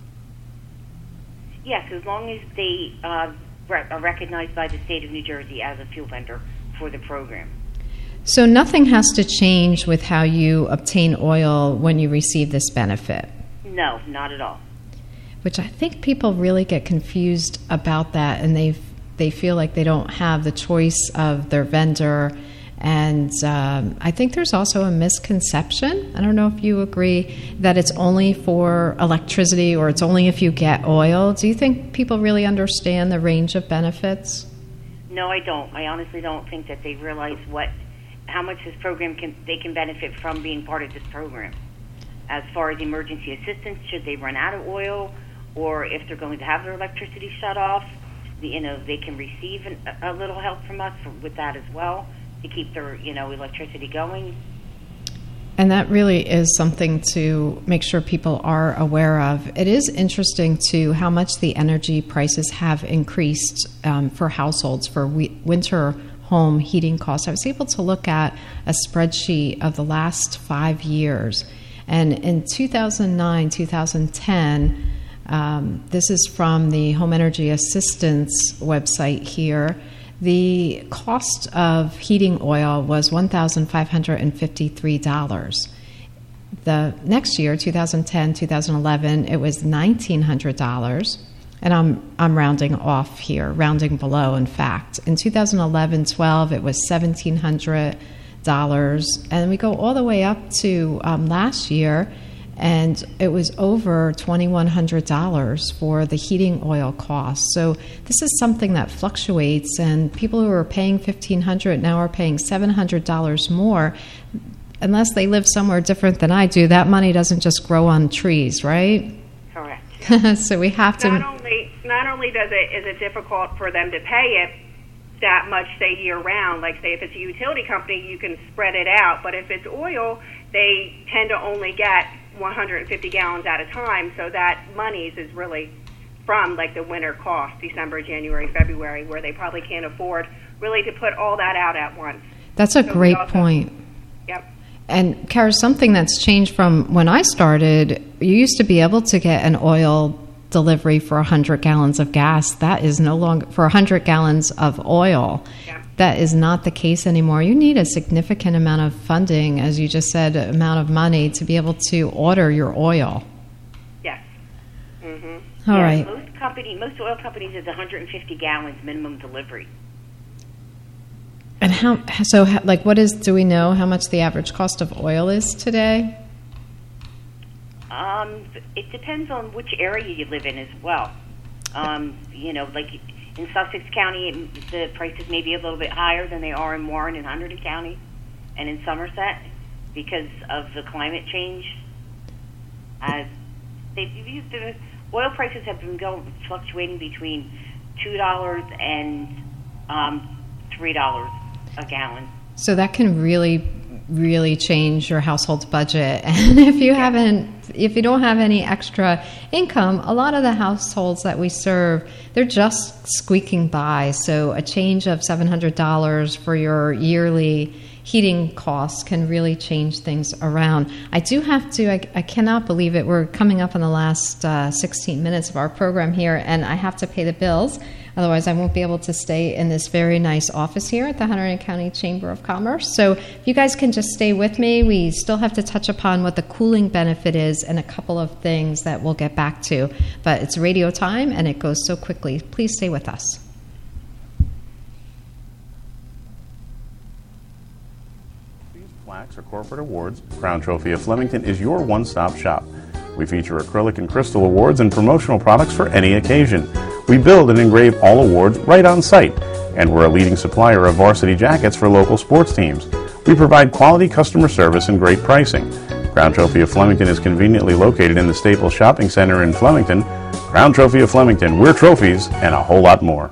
Yes, as long as they uh, re- are recognized by the state of New Jersey as a fuel vendor for the program.
So nothing has to change with how you obtain oil when you receive this benefit?
No, not at all.
Which I think people really get confused about that, and they they feel like they don't have the choice of their vendor. And um, I think there's also a misconception. I don't know if you agree that it's only for electricity or it's only if you get oil. Do you think people really understand the range of benefits?
No, I don't. I honestly don't think that they realize what, how much this program can they can benefit from being part of this program. As far as emergency assistance, should they run out of oil, or if they're going to have their electricity shut off, you know, they can receive an, a little help from us with that as well, to keep their, you know, electricity going.
And that really is something to make sure people are aware of. It is interesting, too, how much the energy prices have increased um, for households for we- winter home heating costs. I was able to look at a spreadsheet of the last five years. And in two thousand nine, two thousand ten, um, this is from the Home Energy Assistance website here, the cost of heating oil was one thousand five hundred fifty-three dollars. The next year, two thousand ten, two thousand eleven, it was nineteen hundred dollars. And I'm I'm rounding off here, rounding below, in fact. In two thousand eleven twelve, it was seventeen hundred dollars. And we go all the way up to um, last year, and it was over twenty-one hundred dollars for the heating oil costs. So this is something that fluctuates, and people who are paying fifteen hundred dollars now are paying seven hundred dollars more. Unless they live somewhere different than I do, that money doesn't just grow on trees, right?
Correct.
So we have to...
Not only, not only does it is it difficult for them to pay it that much, say, year-round, like, say, if it's a utility company, you can spread it out. But if it's oil, they tend to only get one hundred fifty gallons at a time, so that monies is really from, like, the winter cost, December, January, February, where they probably can't afford really to put all that out at once.
That's a
so
great
also,
point.
Yep.
And, Kara, something that's changed from when I started, you used to be able to get an oil delivery for one hundred gallons of gas. That is no longer, for one hundred gallons of oil. Yeah. That is not the case anymore. You need a significant amount of funding, as you just said, amount of money to be able to order your oil.
Yes. Mm-hmm.
All
yeah,
right.
Most
company, most oil companies is one hundred fifty gallons minimum delivery.
And how, so like what is, do we know how much the average cost of oil is today?
Um, it depends on which area you live in as well. Um, you know, like in Sussex County, the prices may be a little bit higher than they are in Warren and Hunterdon County and in Somerset because of the climate change. Uh, they, the oil prices have been going, fluctuating between two dollars and um, three dollars a gallon.
So that can really, really change your household's budget. And if you haven't, if you don't have any extra income, a lot of the households that we serve, they're just squeaking by. So a change of seven hundred dollars for your yearly heating costs can really change things around. I do have to, I, I cannot believe it, we're coming up on the last uh, sixteen minutes of our program here, and I have to pay the bills. Otherwise, I won't be able to stay in this very nice office here at the Hunterdon County Chamber of Commerce. So if you guys can just stay with me, we still have to touch upon what the cooling benefit is and a couple of things that we'll get back to. But it's radio time, and it goes so quickly. Please stay with us.
Plaques or corporate awards, Crown Trophy of Flemington is your one-stop shop. We feature acrylic and crystal awards and promotional products for any occasion. We build and engrave all awards right on site, and we're a leading supplier of varsity jackets for local sports teams. We provide quality customer service and great pricing. Crown Trophy of Flemington is conveniently located in the Staples Shopping Center in Flemington. Crown Trophy of Flemington, we're trophies and a whole lot more.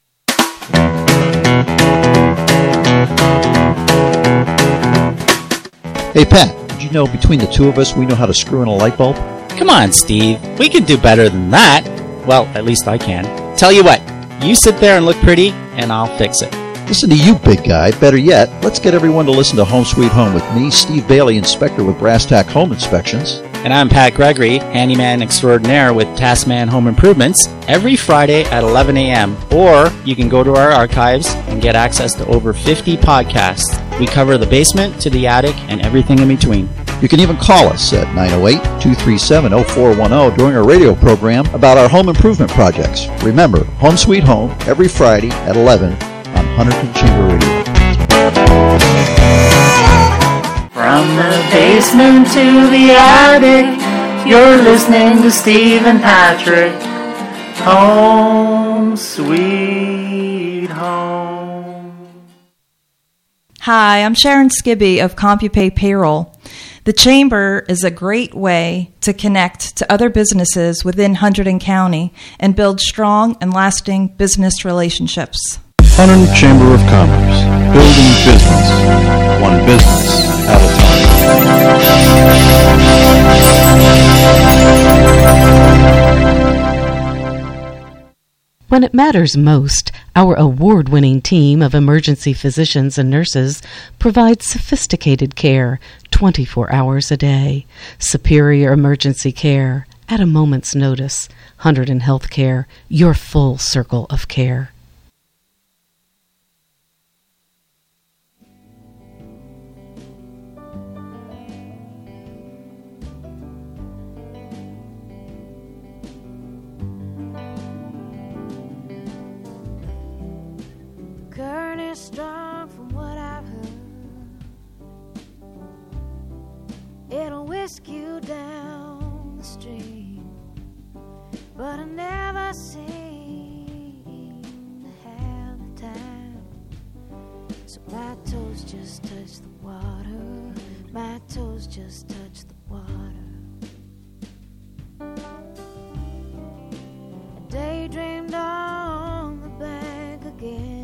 Hey, Pat, did you know between the two of us we know how to screw in a light bulb?
Come on, Steve. We can do better than that. Well, at least I can. Tell you what, you sit there and look pretty, and I'll fix it.
Listen to you, big guy. Better yet, let's get everyone to listen to Home Sweet Home with me, Steve Bailey, inspector with Brass Tack Home Inspections.
And I'm Pat Gregory, handyman extraordinaire with Taskman Home Improvements, every Friday at eleven a.m. Or you can go to our archives and get access to over fifty podcasts. We cover the basement to the attic and everything in between.
You can even call us at nine oh eight, two three seven, oh four one oh during our radio program about our home improvement projects. Remember, Home Sweet Home, every Friday at eleven on Hunterdon Chamber Radio.
From the basement to the attic, you're listening to Steve and Patrick. Home Sweet Home.
Hi, I'm Sharon Skibby of CompuPay Payroll. The Chamber is a great way to connect to other businesses within Hunterdon County and build strong and lasting business relationships.
Hunterdon Chamber of Commerce, building business, one business at a
time. When it matters most, our award-winning team of emergency physicians and nurses provides sophisticated care twenty-four hours a day. Superior emergency care at a moment's notice. Hunterdon Healthcare, your full circle of care.
Strong from what I've heard, it'll whisk you down the stream, but I never seem to have the time. So my toes just touch the water, my toes just touch the water. I daydreamed on the bank again,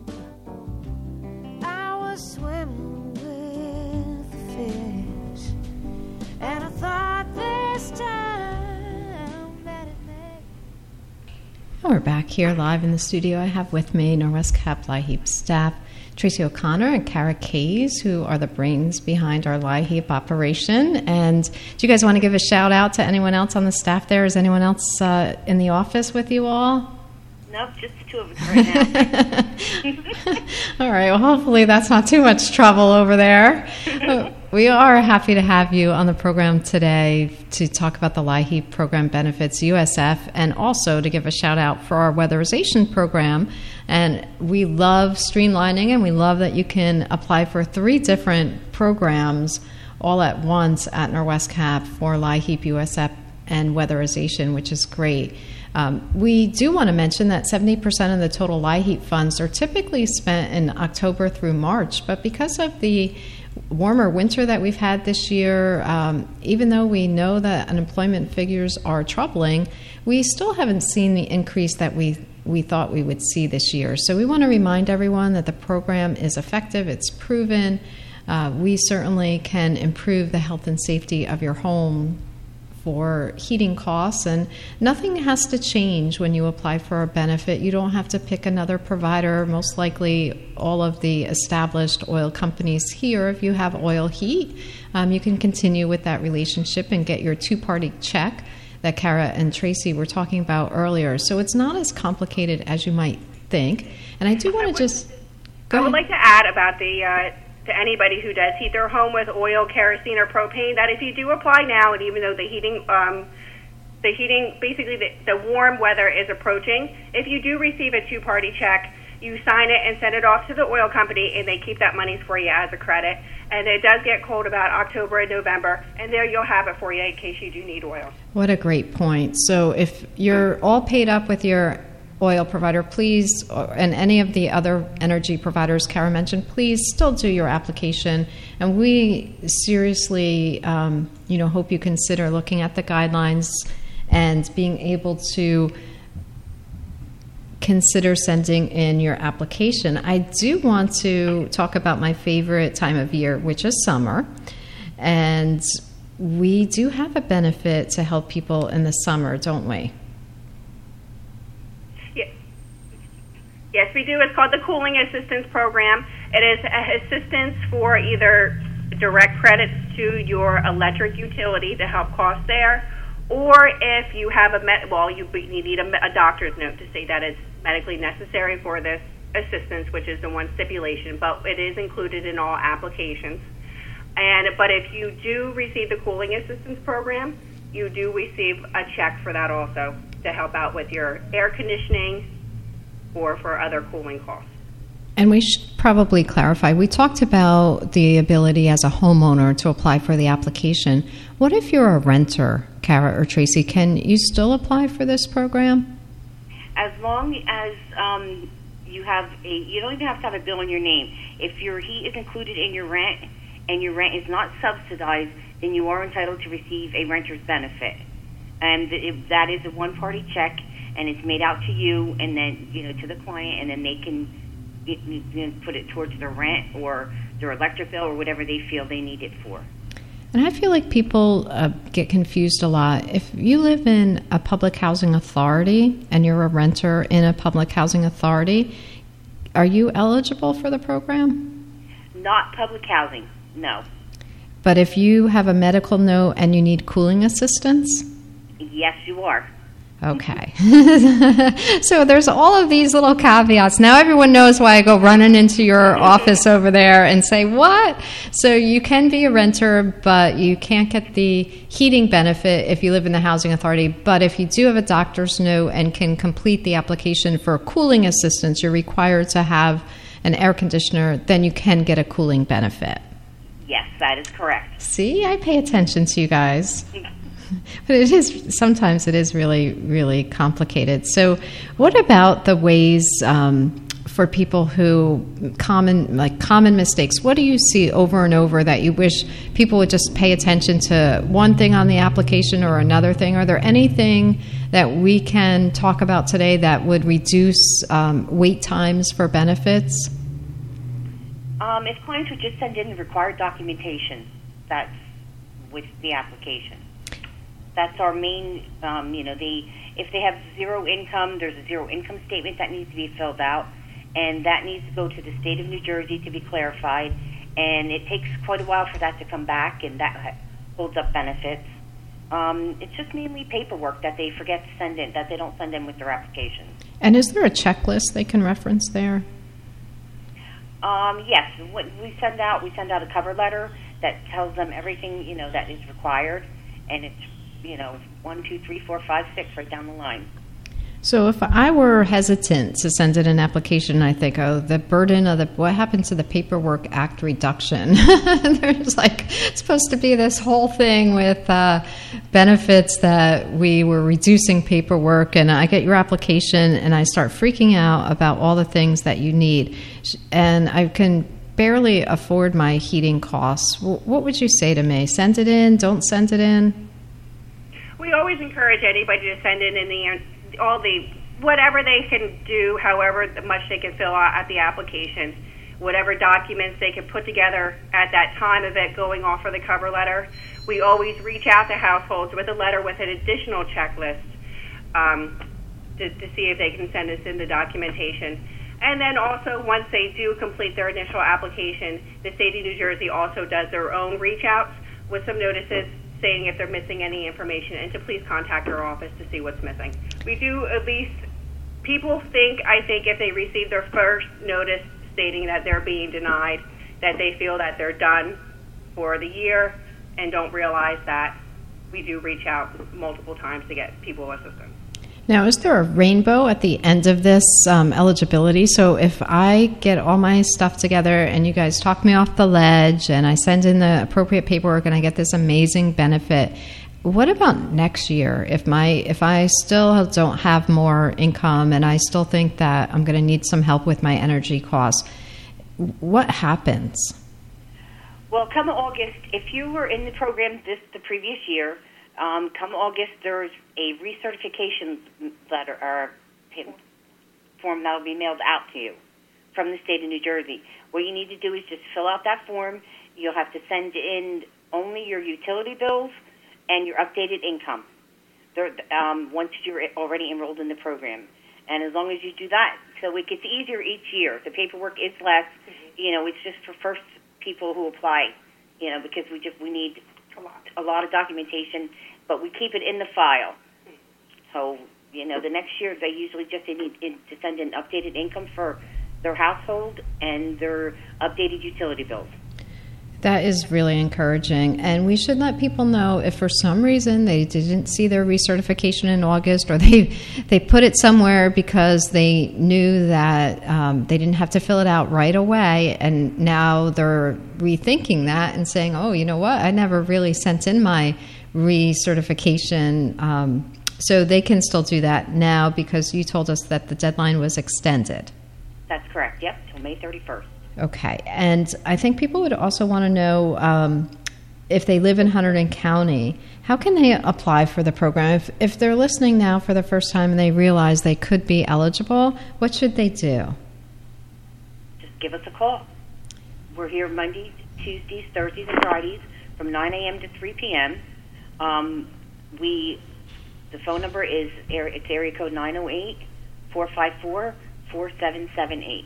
swimming with the fish, and I thought this time that it may.
We're back here live in the studio. I have with me Norwest Cap LIHEAP staff, Tracy O'Connor and Kara Kays, who are the brains behind our LIHEAP operation. And do you guys want to give a shout out to anyone else on the staff there? Is anyone else uh, in the office with you all?
Nope, just the two of us right now.
All right, well, hopefully that's not too much trouble over there. We are happy to have you on the program today to talk about the LIHEAP program benefits, U S F, and also to give a shout out for our weatherization program And we love streamlining, and we love that you can apply for three different programs all at once at Norwest Cap for LIHEAP, U S E P, and weatherization, which is great. Um, we do want to mention that seventy percent of the total LIHEAP funds are typically spent in October through March, but because of the warmer winter that we've had this year, um, even though we know that unemployment figures are troubling, we still haven't seen the increase that we we thought we would see this year. So we want to remind everyone that the program is effective, it's proven. Uh, we certainly can improve the health and safety of your home for heating costs, and nothing has to change when you apply for a benefit. You don't have to pick another provider. Most likely all of the established oil companies here, if you have oil heat, um, you can continue with that relationship and get your two-party check that Kara and Tracy were talking about earlier. So it's not as complicated as you might think. And I do want to just go
I would
ahead.
like to add about the uh, to anybody who does heat their home with oil, kerosene, or propane, that if you do apply now, and even though the heating, um, the heating, basically the, the warm weather is approaching, if you do receive a two-party check, you sign it and send it off to the oil company, and they keep that money for you as a credit. And it does get cold about October and November, and there you'll have it for you in case you do need oil.
What a great point. So if you're all paid up with your oil provider, please, and any of the other energy providers Kara mentioned, please still do your application. And we seriously, um, you know, hope you consider looking at the guidelines and being able to consider sending in your application. I do want to talk about my favorite time of year, which is summer. And we do have a benefit to help people in the summer, don't we?
Yes, we do. It's called the Cooling Assistance Program. It is assistance for either direct credits to your electric utility to help costs there, or if you have a med- well, you, you need a, a doctor's note to say that it's medically necessary for this assistance, which is the one stipulation, but it is included in all applications. And but if you do receive the Cooling Assistance Program, you do receive a check for that also to help out with your air conditioning or for other cooling costs.
And we should probably clarify, we talked about the ability as a homeowner to apply for the application. What if you're a renter, Kara or Tracy? Can you still apply for this program?
As long as um, you have a, you don't even have to have a bill in your name. If your heat is included in your rent and your rent is not subsidized, then you are entitled to receive a renter's benefit. And it, that is a one-party check, and it's made out to you and then, you know, to the client, and then they can you know, put it towards their rent or their electric bill or whatever they feel they need it for.
And I feel like people uh, get confused a lot. If you live in a public housing authority and you're a renter in a public housing authority, are you eligible for the program?
Not public housing, no.
But if you have a medical note and you need cooling assistance?
Yes, you are.
Okay. So there's all of these little caveats. Now everyone knows why I go running into your office over there and say, what? So you can be a renter, but you can't get the heating benefit if you live in the housing authority. But if you do have a doctor's note and can complete the application for cooling assistance, you're required to have an air conditioner, then you can get a cooling benefit.
Yes, that is correct.
See, I pay attention to you guys. But it is, sometimes it is really, really complicated. So what about the ways um, for people who, common, like common mistakes, what do you see over and over that you wish people would just pay attention to one thing on the application or another thing? Are there anything that we can talk about today that would reduce um, wait times for benefits?
Um, if clients would just send in the required documentation that's with the application. That's our main, um, you know, they, if they have zero income, there's a zero income statement that needs to be filled out, and that needs to go to the state of New Jersey to be clarified, and it takes quite a while for that to come back, and that holds up benefits. Um, it's just mainly paperwork that they forget to send in, that they don't send in with their application.
And is there a checklist they can reference there?
Um, yes, what we send out, we send out a cover letter that tells them everything, you know, that is required, and it's, you know, one, two, three, four, five, six, right down the line.
So if I were hesitant to send in an application, I think, oh, the burden of the, what happened to the Paperwork Act reduction? There's like supposed to be this whole thing with uh, benefits that we were reducing paperwork, and I get your application and I start freaking out about all the things that you need. And I can barely afford my heating costs. What would you say to me? Send it in? Don't send it in?
We always encourage anybody to send in in the all the whatever they can do, however much they can fill out at the application, whatever documents they can put together at that time of it going off for the cover letter. We always reach out to households with a letter with an additional checklist um, to, to see if they can send us in the documentation. And then also, once they do complete their initial application, the state of New Jersey also does their own reach outs with some notices saying if they're missing any information and to please contact our office to see what's missing. We do at least, people think, I think if they receive their first notice stating that they're being denied, that they feel that they're done for the year and don't realize that we do reach out multiple times to get people assistance.
Now, is there a rainbow at the end of this um, eligibility? So if I get all my stuff together and you guys talk me off the ledge and I send in the appropriate paperwork and I get this amazing benefit, what about next year? If my if I still don't have more income and I still think that I'm going to need some help with my energy costs, what happens?
Well, come August, if you were in the program this the previous year, Um, come August, there's a recertification letter or form that will be mailed out to you from the state of New Jersey. What you need to do is just fill out that form. You'll have to send in only your utility bills and your updated income um, once you're already enrolled in the program. And as long as you do that, so it gets easier each year. The paperwork is less. You know, it's just for first people who apply, you know, because we just we need a lot, a lot of documentation, but we keep it in the file. So, you know, the next year they usually just they need to send in updated income for their household and their updated utility bills.
That is really encouraging. And we should let people know if for some reason they didn't see their recertification in August, or they they put it somewhere because they knew that um, they didn't have to fill it out right away, and now they're rethinking that and saying, oh, you know what, I never really sent in my recertification. Um, so they can still do that now because you told us that the deadline was extended.
That's correct, yep, till May thirty-first.
Okay, and I think people would also want to know um, if they live in Hunterdon County, how can they apply for the program? If, if they're listening now for the first time and they realize they could be eligible, what should they do?
Just give us a call. We're here Mondays, Tuesdays, Thursdays, and Fridays from nine a.m. to three p.m. Um, we, the phone number is, it's area code nine oh eight, four five four, four seven seven eight.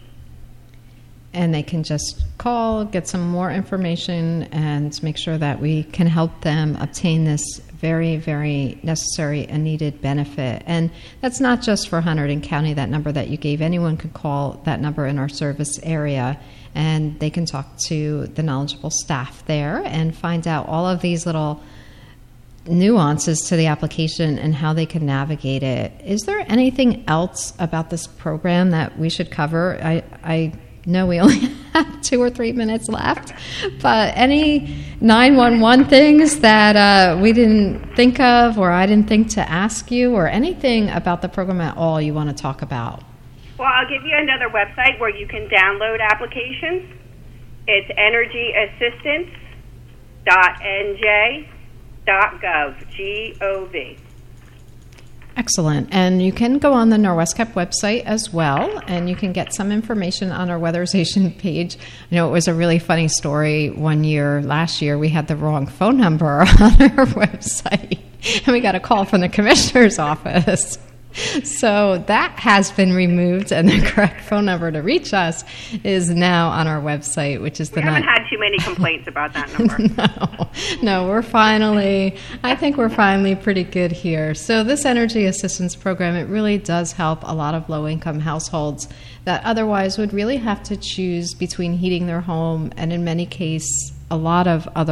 And they can just call, get some more information, and make sure that we can help them obtain this very, very necessary and needed benefit. And that's not just for Hunterdon County, that number that you gave. Anyone could call that number in our service area, and they can talk to the knowledgeable staff there and find out all of these little nuances to the application and how they can navigate it. Is there anything else about this program that we should cover? I, I No, we only have two or three minutes left. But any nine one one things that uh, we didn't think of, or I didn't think to ask you, or anything about the program at all you want to talk about?
Well, I'll give you another website where you can download applications. It's energy assistance dot n j dot gov, G O V.
Excellent. And you can go on the NorWesCap website as well, and you can get some information on our weatherization page. I know it was a really funny story one year, last year, we had the wrong phone number on our website, and we got a call from the commissioner's office. So that has been removed, and the correct phone number to reach us is now on our website, which is the...
We haven't had too many complaints about that number.
no, no, we're finally, I think we're finally pretty good here. So this energy assistance program, it really does help a lot of low-income households that otherwise would really have to choose between heating their home and, in many cases, a lot of other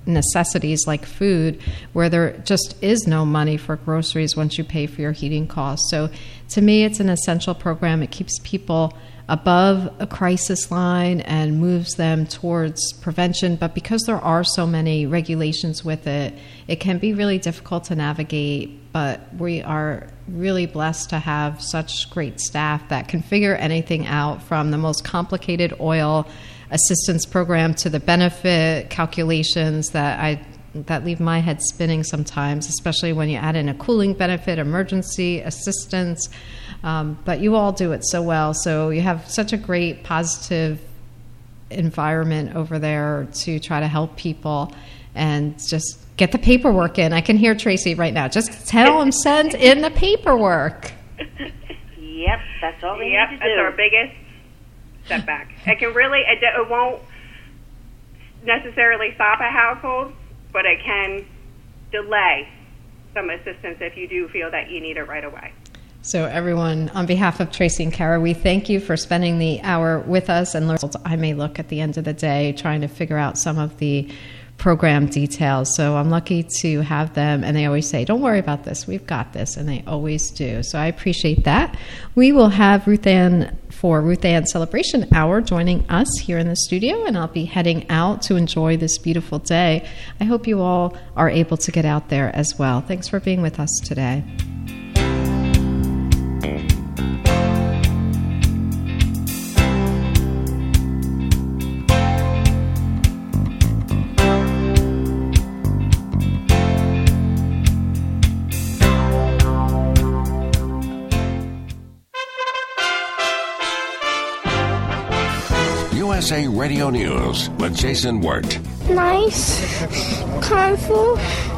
necessities like food, where there just is no money for groceries once you pay for your heating costs. So to me, it's an essential program. It keeps people above a crisis line and moves them towards prevention. But because there are so many regulations with it, it can be really difficult to navigate. But we are really blessed to have such great staff that can figure anything out, from the most complicated oil assistance program to the benefit calculations that I that leave my head spinning sometimes, especially when you add in a cooling benefit, emergency assistance. Um, but you all do it so well. So you have such a great positive environment over there to try to help people and just get the paperwork in. I can hear Tracy right now. Just tell them, send in the paperwork.
Yep, that's all they
yep,
need to do.
That's our biggest setback. It can really, it, it won't necessarily stop a household, but it can delay some assistance if you do feel that you need it right away.
So everyone, on behalf of Tracy and Kara, we thank you for spending the hour with us. And I may look at the end of the day trying to figure out some of the program details. So I'm lucky to have them. And they always say, don't worry about this. We've got this. And they always do. So I appreciate that. We will have Ruth Ann for Ruth Ann Celebration Hour joining us here in the studio. And I'll be heading out to enjoy this beautiful day. I hope you all are able to get out there as well. Thanks for being with us today.
U S A Radio News with Jason Wirt.
Nice, colorful,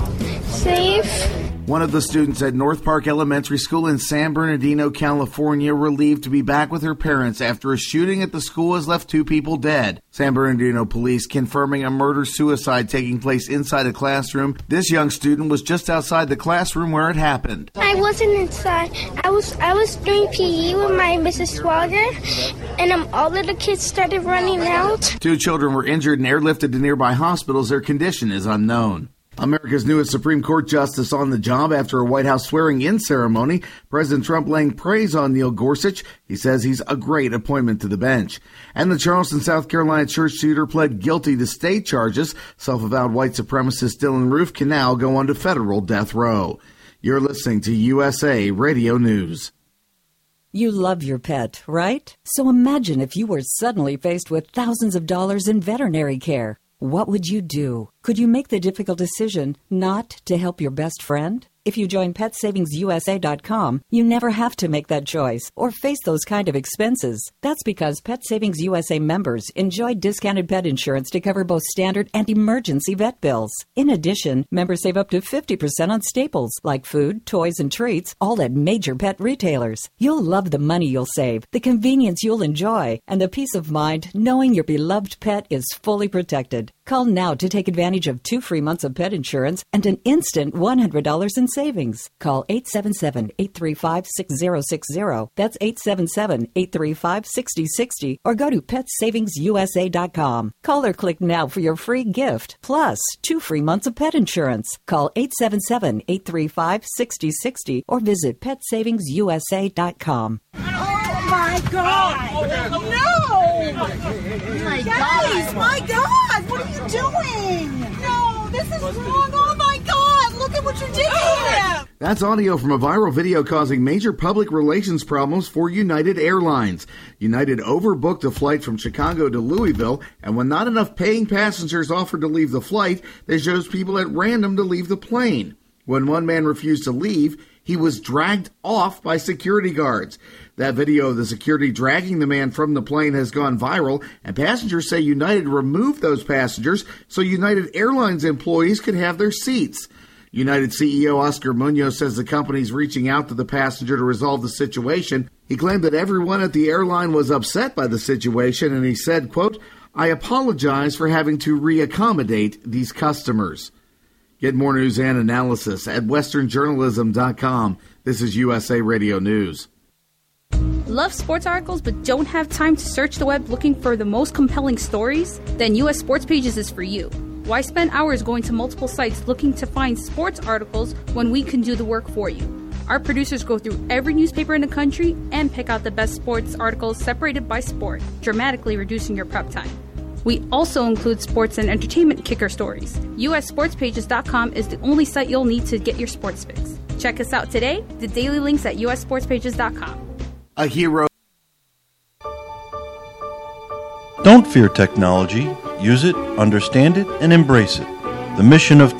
safe.
One of the students at North Park Elementary School in San Bernardino, California, relieved to be back with her parents after a shooting at the school has left two people dead. San Bernardino police confirming a murder-suicide taking place inside a classroom. This young student was just outside the classroom where it happened.
I wasn't inside. I was I was doing P E with my Missus Swagger, and um, all of the kids started running out.
Two children were injured and airlifted to nearby hospitals. Their condition is unknown. America's newest Supreme Court justice on the job after a White House swearing-in ceremony. President Trump laying praise on Neil Gorsuch. He says he's a great appointment to the bench. And the Charleston, South Carolina church shooter pled guilty to state charges. Self-avowed white supremacist Dylan Roof can now go on to federal death row. You're listening to U S A Radio News.
You love your pet, right? So imagine if you were suddenly faced with thousands of dollars in veterinary care. What would you do? Could you make the difficult decision not to help your best friend? If you join pet savings U S A dot com, you never have to make that choice or face those kind of expenses. That's because Pet Savings U S A members enjoy discounted pet insurance to cover both standard and emergency vet bills. In addition, members save up to fifty percent on staples like food, toys, and treats, all at major pet retailers. You'll love the money you'll save, the convenience you'll enjoy, and the peace of mind knowing your beloved pet is fully protected. Call now to take advantage of two free months of pet insurance and an instant one hundred dollars in savings. Call eight seven seven, eight three five, six zero six zero. That's eight seven seven, eight three five, six zero six zero. Or go to pet savings U S A dot com. Call or click now for your free gift, plus two free months of pet insurance. Call eight seven seven, eight three five, six zero six zero or visit pet savings U S A dot com.
Oh my God! No! My Guys, my God! What are you doing? No, this is wrong. Oh my God! Look at what you did here!
That's audio from a viral video causing major public relations problems for United Airlines. United overbooked a flight from Chicago to Louisville, and when not enough paying passengers offered to leave the flight, they chose people at random to leave the plane. When one man refused to leave, he was dragged off by security guards. That video of the security dragging the man from the plane has gone viral, and passengers say United removed those passengers so United Airlines employees could have their seats. United C E O Oscar Munoz says the company's reaching out to the passenger to resolve the situation. He claimed that everyone at the airline was upset by the situation, and he said, quote, "I apologize for having to reaccommodate these customers." Get more news and analysis at western journalism dot com. This is U S A Radio News.
Love sports articles but don't have time to search the web looking for the most compelling stories? Then U S Sports Pages is for you. Why spend hours going to multiple sites looking to find sports articles when we can do the work for you? Our producers go through every newspaper in the country and pick out the best sports articles separated by sport, dramatically reducing your prep time. We also include sports and entertainment kicker stories. U S sports pages dot com is the only site you'll need to get your sports fix. Check us out today, the daily links at U S sports pages dot com.
A hero.
Don't fear technology. Use it, understand it, and embrace it. The mission of